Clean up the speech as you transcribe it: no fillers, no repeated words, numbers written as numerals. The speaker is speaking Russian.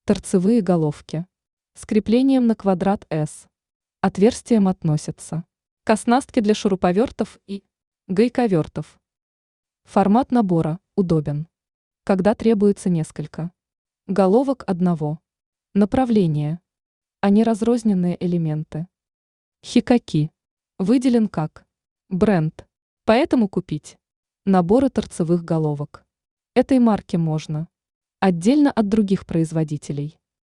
Торцевые головки. С креплением на квадрат S. Отверстием относятся к оснастке для шуруповертов и гайковертов. Формат набора удобен, когда требуется несколько головок одного направления, а не разрозненные элементы. Хикаки выделен как бренд, поэтому купить наборы торцевых головок этой марки можно отдельно от других производителей.